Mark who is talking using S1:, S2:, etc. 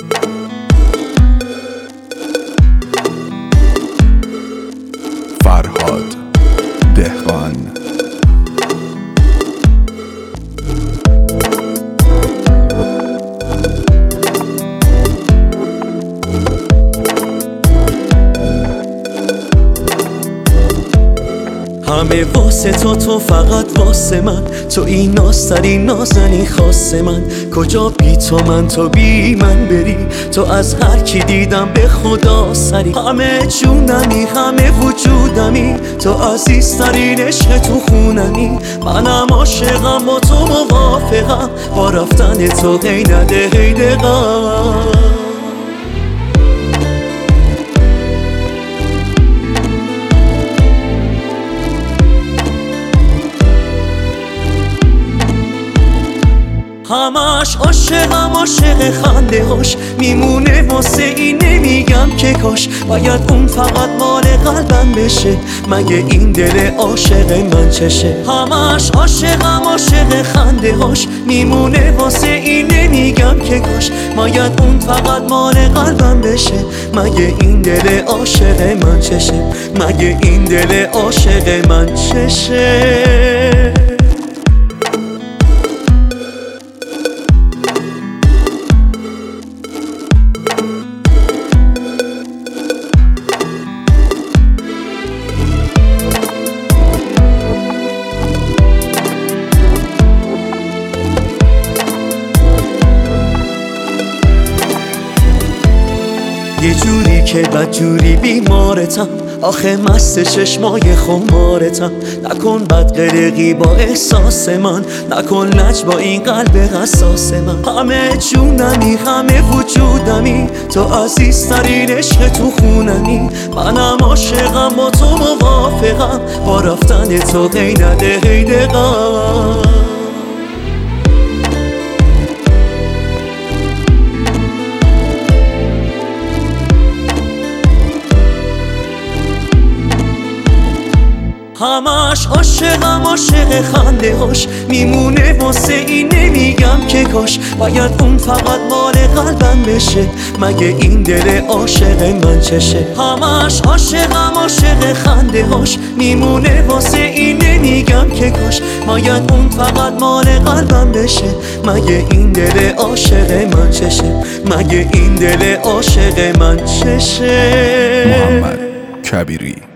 S1: فرهاد دهقان.
S2: همه واسه تو فقط واسه من، تو این نازترین نازنین خاص من. کجا بی تو بی من بری، تو از هر کی دیدم به خدا سری. همه جونمی همه وجودمی، تو عزیزترین عشق تو خونمی. منم عاشقم با تو موافقم، با رفتن تو هی نده هی دقم. همش عاشقم عاشق خنده هاش، میمونه واسه این نمیگم که کاش. باید اون فقط مال قلبم بشه، مگه این دل عاشق من چشه. همش عاشقم عاشق خنده هاش، میمونه واسه این نمیگم که کاش. باید اون فقط مال قلبم بشه، مگه این دل عاشق من چشه. مگه این دل عاشق من چشه. یه جوری که بدجوری بیمارتم، آخه مست چشمای خمارتم. نکن بد قلقی با احساس من، نکن لج با این قلب حساس من. همه جونمی همه وجودمی، تو عزیزترین عشق تو خونمی. منم عاشقم با تو موافقم، با رفتن تو هی نده هی دقم. همش عاشقم عاشق خنده هاش، میمونه واسه این نمیگم که کاش. باید اون فقط مال قلبم بشه، مگه این دل عاشق من چشه. همش عاشقم عاشق خنده هاش، میمونه واسه این نمیگم که کاش. باید اون فقط مال قلبم بشه، مگه این دل عاشق من چشه. مگه این دل عاشق من چشه.
S1: محمد کبیری.